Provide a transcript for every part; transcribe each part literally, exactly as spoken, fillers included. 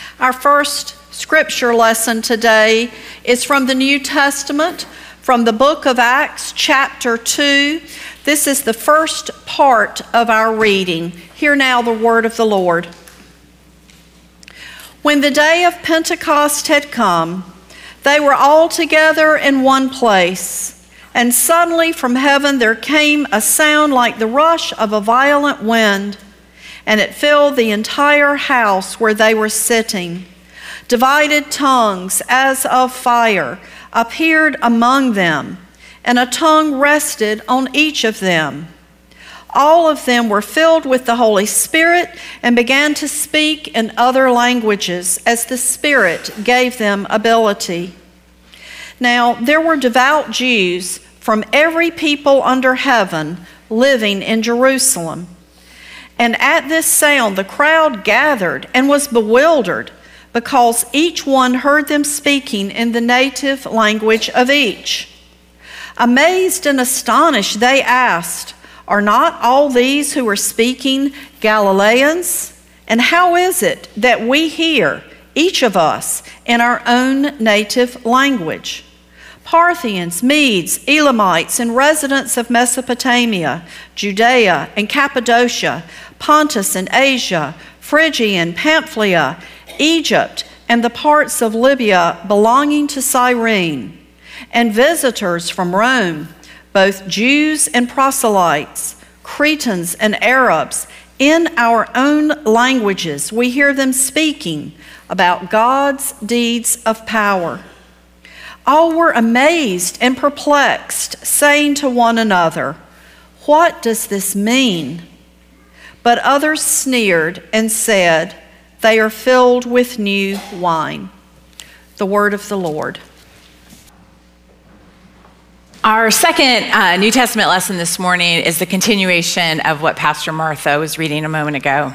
Our first scripture lesson today is from the New Testament, from the book of Acts, chapter two. This is the first part of our reading. Hear now the word of the Lord. When the day of Pentecost had come, they were all together in one place, and suddenly from heaven there came a sound like the rush of a violent wind, and it filled the entire house where they were sitting. Divided tongues as of fire appeared among them, and a tongue rested on each of them. All of them were filled with the Holy Spirit and began to speak in other languages as the Spirit gave them ability. Now there were devout Jews from every people under heaven living in Jerusalem. And at this sound the crowd gathered and was bewildered, because each one heard them speaking in the native language of each. Amazed and astonished, they asked, "Are not all these who are speaking Galileans? And how is it that we hear, each of us, in our own native language? Parthians, Medes, Elamites, and residents of Mesopotamia, Judea and Cappadocia, Pontus and Asia, Phrygia and Pamphylia, Egypt, and the parts of Libya belonging to Cyrene, and visitors from Rome, both Jews and proselytes, Cretans and Arabs, in our own languages we hear them speaking about God's deeds of power." All were amazed and perplexed, saying to one another, "What does this mean?" But others sneered and said, "They are filled with new wine." The word of the Lord. Our second uh, New Testament lesson this morning is the continuation of what Pastor Martha was reading a moment ago.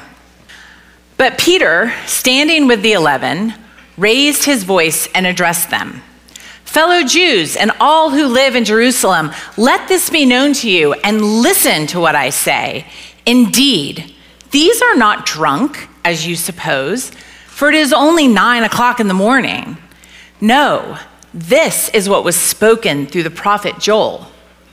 But Peter, standing with the eleven, raised his voice and addressed them. "Fellow Jews and all who live in Jerusalem, let this be known to you, and listen to what I say. Indeed, these are not drunk, as you suppose, for it is only nine o'clock in the morning. No, this is what was spoken through the prophet Joel.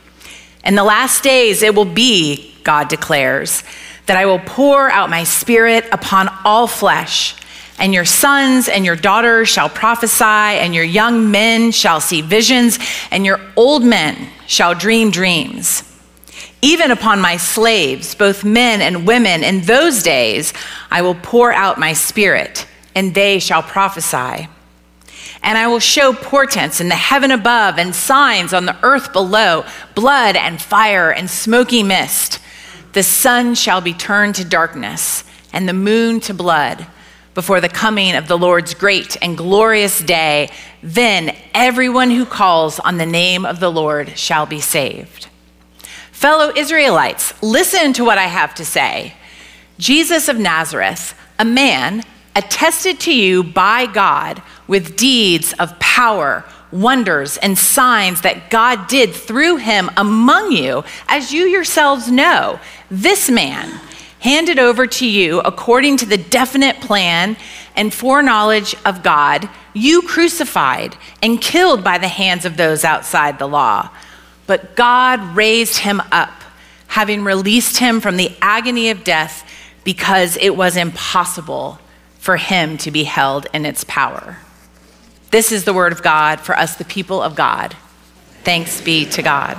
In the last days it will be, God declares, that I will pour out my spirit upon all flesh, and your sons and your daughters shall prophesy, and your young men shall see visions, and your old men shall dream dreams. Even upon my slaves, both men and women, in those days I will pour out my spirit, and they shall prophesy. And I will show portents in the heaven above and signs on the earth below, blood and fire and smoky mist. The sun shall be turned to darkness and the moon to blood before the coming of the Lord's great and glorious day. Then everyone who calls on the name of the Lord shall be saved. Fellow Israelites, listen to what I have to say. Jesus of Nazareth, a man attested to you by God with deeds of power, wonders, and signs that God did through him among you, as you yourselves know. This man, handed over to you according to the definite plan and foreknowledge of God, you crucified and killed by the hands of those outside the law. But God raised him up, having released him from the agony of death, because it was impossible for him to be held in its power. This is the word of God for us, the people of God. Thanks be to God.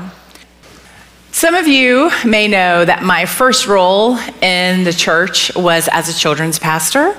Some of you may know that my first role in the church was as a children's pastor.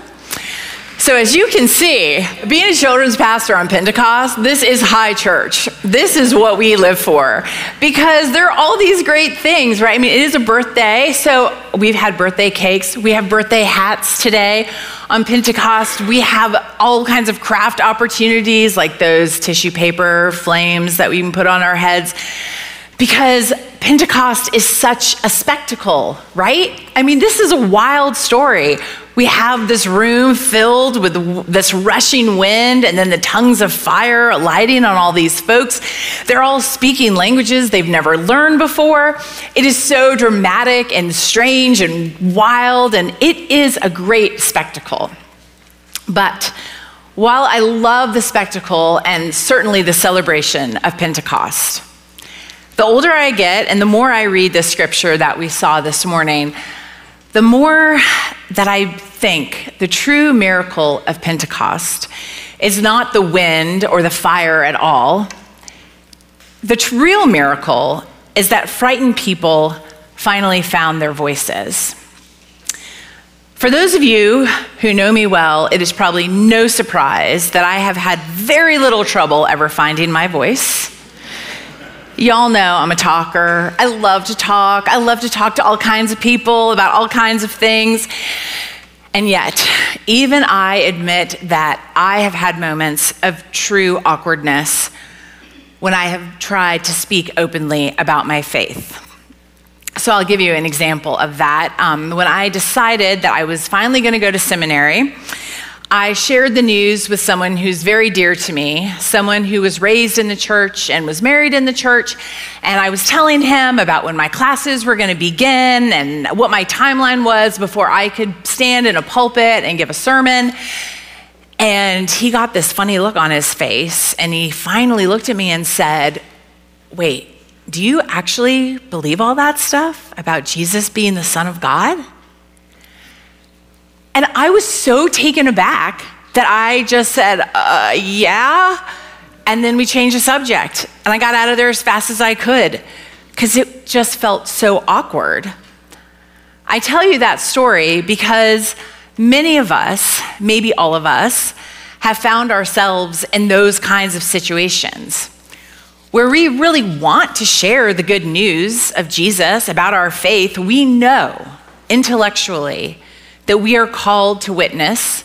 So as you can see, being a children's pastor on Pentecost, this is high church. This is what we live for, because there are all these great things, right? I mean, it is a birthday, so we've had birthday cakes. We have birthday hats today. On Pentecost, we have all kinds of craft opportunities, like those tissue paper flames that we can put on our heads, because Pentecost is such a spectacle, right? I mean, this is a wild story. We have this room filled with this rushing wind, and then the tongues of fire alighting on all these folks. They're all speaking languages they've never learned before. It is so dramatic and strange and wild, and it is a great spectacle. But while I love the spectacle and certainly the celebration of Pentecost, the older I get and the more I read the scripture that we saw this morning, the more that I think the true miracle of Pentecost is not the wind or the fire at all. The t- real miracle is that frightened people finally found their voices. For those of you who know me well, it is probably no surprise that I have had very little trouble ever finding my voice. Y'all know I'm a talker. I love to talk. I love to talk to all kinds of people about all kinds of things. And yet, even I admit that I have had moments of true awkwardness when I have tried to speak openly about my faith. So I'll give you an example of that. Um, when I decided that I was finally going to go to seminary, I shared the news with someone who's very dear to me, someone who was raised in the church and was married in the church, and I was telling him about when my classes were going to begin and what my timeline was before I could stand in a pulpit and give a sermon. And he got this funny look on his face, and he finally looked at me and said, "Wait, do you actually believe all that stuff about Jesus being the Son of God?" And I was so taken aback that I just said, uh, yeah. And then we changed the subject. And I got out of there as fast as I could because it just felt so awkward. I tell you that story because many of us, maybe all of us, have found ourselves in those kinds of situations where we really want to share the good news of Jesus about our faith. We know intellectually that we are called to witness,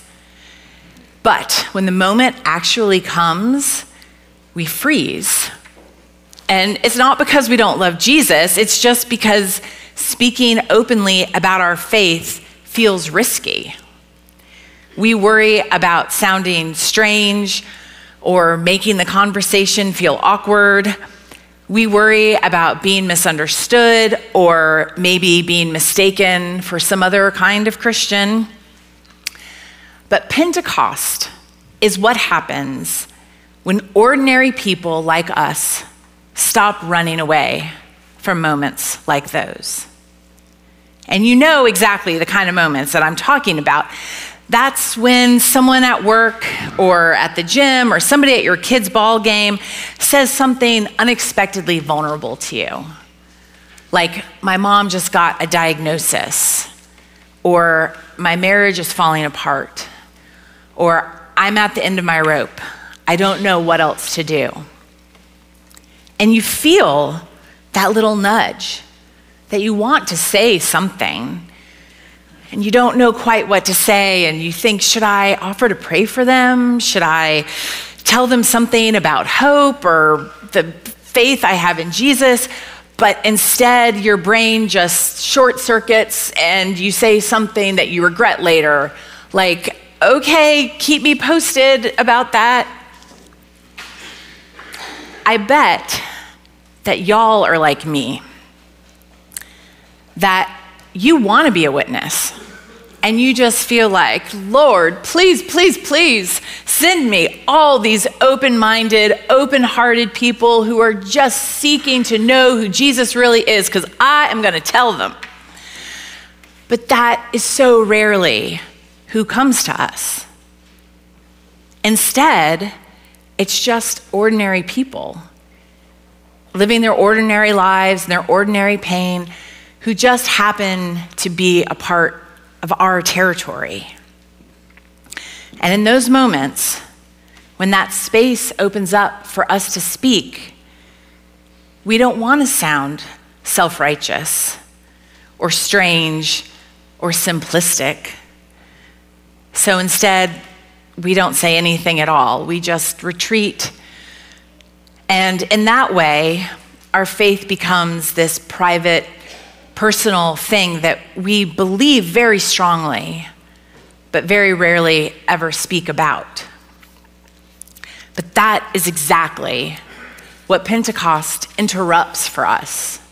but when the moment actually comes, we freeze. And it's not because we don't love Jesus, it's just because speaking openly about our faith feels risky. We worry about sounding strange or making the conversation feel awkward. We worry about being misunderstood or maybe being mistaken for some other kind of Christian. But Pentecost is what happens when ordinary people like us stop running away from moments like those. And you know exactly the kind of moments that I'm talking about. That's when someone at work or at the gym or somebody at your kid's ball game says something unexpectedly vulnerable to you. Like, my mom just got a diagnosis, or my marriage is falling apart, or I'm at the end of my rope. I don't know what else to do. And you feel that little nudge that you want to say something, and you don't know quite what to say, and you think, should I offer to pray for them? Should I tell them something about hope or the faith I have in Jesus? But instead, your brain just short circuits and you say something that you regret later, like, okay, keep me posted about that. I bet that y'all are like me, that you want to be a witness, and you just feel like, Lord, please, please, please send me all these open-minded, open-hearted people who are just seeking to know who Jesus really is, because I am going to tell them. But that is so rarely who comes to us. Instead, it's just ordinary people living their ordinary lives and their ordinary pain, who just happen to be a part of our territory. And in those moments, when that space opens up for us to speak, we don't want to sound self-righteous or strange or simplistic. So instead, we don't say anything at all. We just retreat. And in that way, our faith becomes this private, personal thing that we believe very strongly, but very rarely ever speak about. But that is exactly what Pentecost interrupts for us.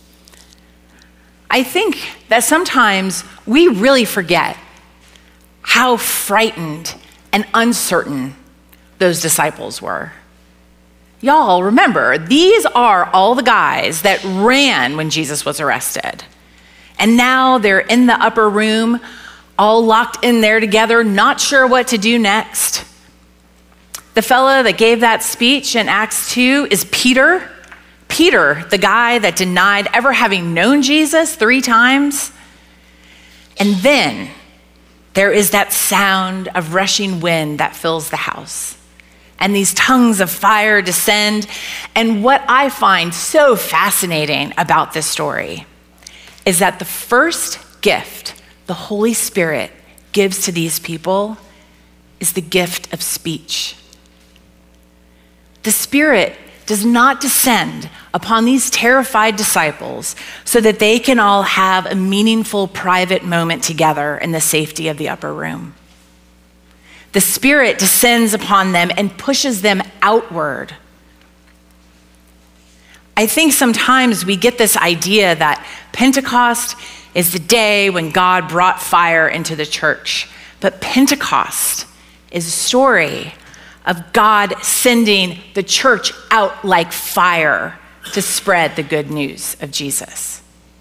I think that sometimes we really forget how frightened and uncertain those disciples were. Y'all remember, these are all the guys that ran when Jesus was arrested. And now they're in the upper room, all locked in there together, not sure what to do next. The fella that gave that speech in Acts two is Peter. Peter, the guy that denied ever having known Jesus three times. And then there is that sound of rushing wind that fills the house. And these tongues of fire descend. And what I find so fascinating about this story is that the first gift the Holy Spirit gives to these people is the gift of speech. The Spirit does not descend upon these terrified disciples so that they can all have a meaningful private moment together in the safety of the upper room. The Spirit descends upon them and pushes them outward. I think sometimes we get this idea that Pentecost is the day when God brought fire into the church. But Pentecost is a story of God sending the church out like fire to spread the good news of Jesus.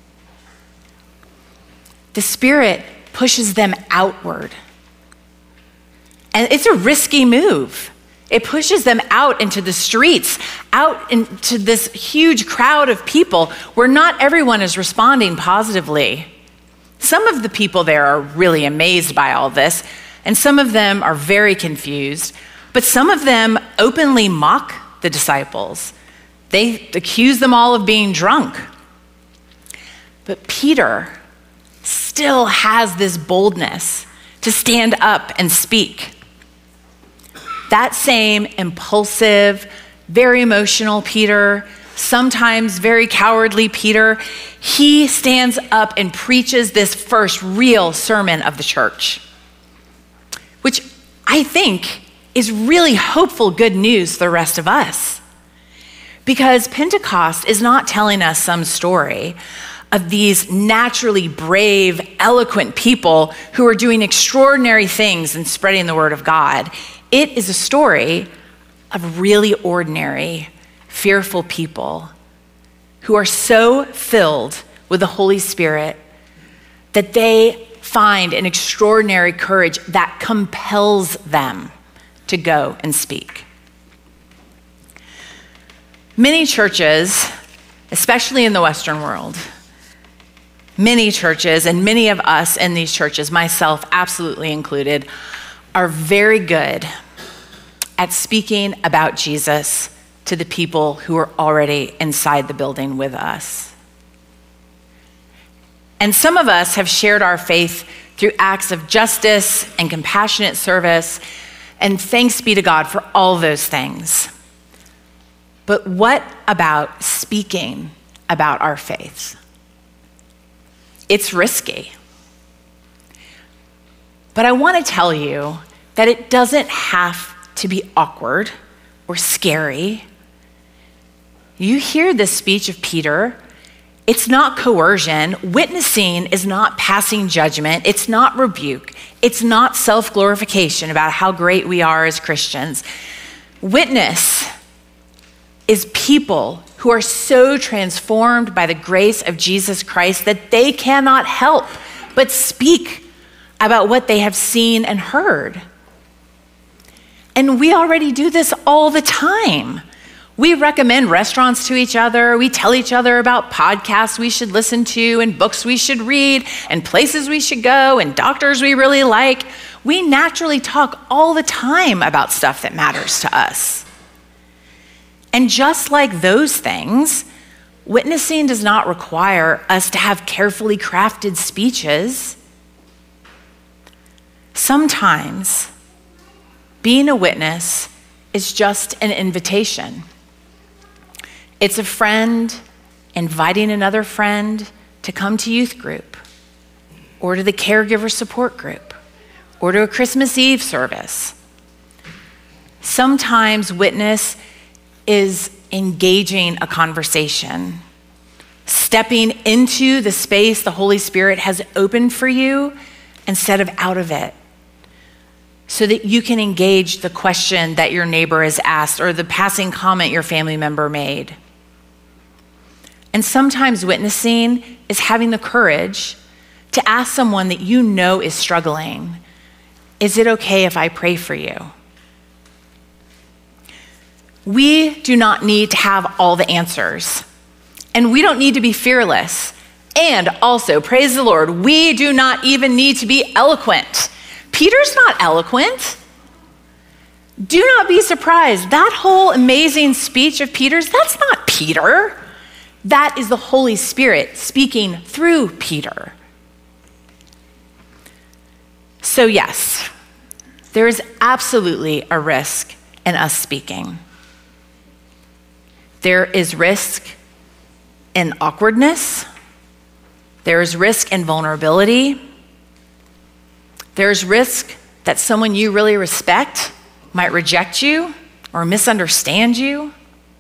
The Spirit pushes them outward. And it's a risky move. It pushes them out into the streets, out into this huge crowd of people where not everyone is responding positively. Some of the people there are really amazed by all this, and some of them are very confused, but some of them openly mock the disciples. They accuse them all of being drunk. But Peter still has this boldness to stand up and speak. That same impulsive, very emotional Peter, sometimes very cowardly Peter, he stands up and preaches this first real sermon of the church, which I think is really hopeful good news for the rest of us. Because Pentecost is not telling us some story of these naturally brave, eloquent people who are doing extraordinary things and spreading the word of God. It is a story of really ordinary, fearful people who are so filled with the Holy Spirit that they find an extraordinary courage that compels them to go and speak. Many churches, especially in the Western world, many churches and many of us in these churches, myself absolutely included, are very good at speaking about Jesus to the people who are already inside the building with us. And some of us have shared our faith through acts of justice and compassionate service, and thanks be to God for all those things. But what about speaking about our faith? It's risky. But I want to tell you that it doesn't have to be awkward or scary. You hear this speech of Peter. It's not coercion. Witnessing is not passing judgment. It's not rebuke. It's not self-glorification about how great we are as Christians. Witness is people who are so transformed by the grace of Jesus Christ that they cannot help but speak about what they have seen and heard. And we already do this all the time. We recommend restaurants to each other. We tell each other about podcasts we should listen to and books we should read and places we should go and doctors we really like. We naturally talk all the time about stuff that matters to us. And just like those things, witnessing does not require us to have carefully crafted speeches. Sometimes being a witness is just an invitation. It's a friend inviting another friend to come to youth group, or to the caregiver support group, or to a Christmas Eve service. Sometimes witness is engaging a conversation, stepping into the space the Holy Spirit has opened for you instead of out of it. so that you can engage the question that your neighbor has asked or the passing comment your family member made. And sometimes witnessing is having the courage to ask someone that you know is struggling, is it okay if I pray for you? We do not need to have all the answers, and we don't need to be fearless. And also, praise the Lord, we do not even need to be eloquent. Peter's not eloquent. Do not be surprised. That whole amazing speech of Peter's, that's not Peter. That is the Holy Spirit speaking through Peter. So yes, there is absolutely a risk in us speaking. There is risk in awkwardness. There is risk in vulnerability. There's risk that someone you really respect might reject you or misunderstand you.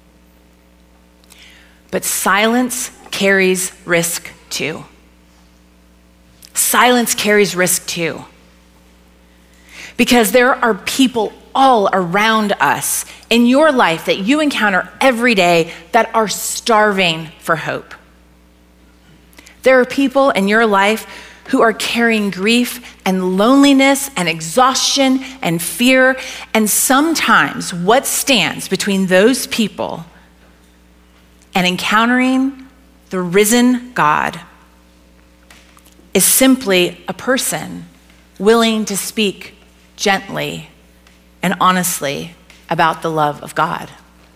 But silence carries risk too. Silence carries risk too. Because there are people all around us in your life that you encounter every day that are starving for hope. There are people in your life who are carrying grief and loneliness and exhaustion and fear. And sometimes what stands between those people and encountering the risen God is simply a person willing to speak gently and honestly about the love of God.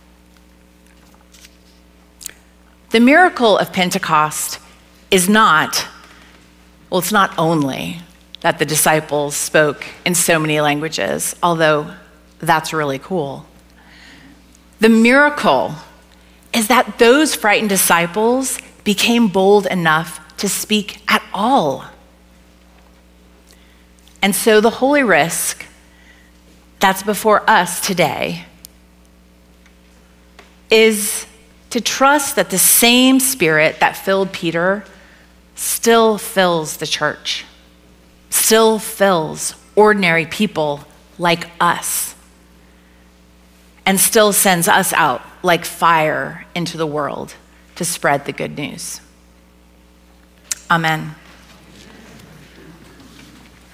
The miracle of Pentecost is not, well, it's not only that the disciples spoke in so many languages, although that's really cool. The miracle is that those frightened disciples became bold enough to speak at all. And so the holy risk that's before us today is to trust that the same Spirit that filled Peter still fills the church, still fills ordinary people like us, and still sends us out like fire into the world to spread the good news. Amen.